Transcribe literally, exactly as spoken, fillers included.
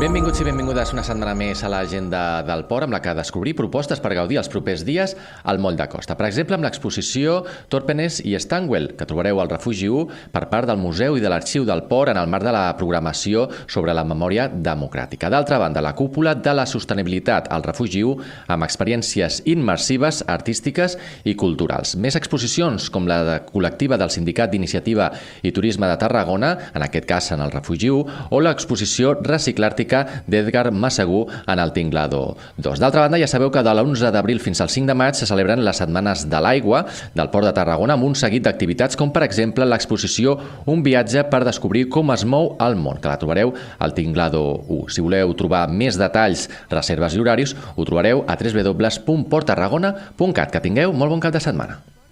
Benvinguts i benvingudes una setmana més a l'agenda del port, amb la que descobrir propostes per gaudir els propers dies al Moll de Costa. Per exemple, amb l'exposició Torpenes i Stanwell, que trobareu al Refugi u per part del Museu i de l'Arxiu del Port en el marc de la programació sobre la memòria democràtica. D'altra banda, la cúpula de la sostenibilitat al Refugi u amb experiències immersives, artístiques i culturals. Més exposicions, com la de col·lectiva del Sindicat d'Iniciativa i Turisme de Tarragona, en aquest cas en el Refugi u, o l'exposició Reciclàrtica d'Edgar Massaguer en el Tinglado dos. D'altra banda, ja sabeu que de l'onze d'abril fins al cinc de maig se celebren les Setmanes de l'Aigua del Port de Tarragona amb un seguit d'activitats com, per exemple, l'exposició Un viatge per descobrir com es mou el món, que la trobareu al Tinglado u. Si voleu trobar més detalls, reserves i horaris, ho trobareu a w w w punt port tarragona punt cat. Que tingueu molt bon cap de setmana.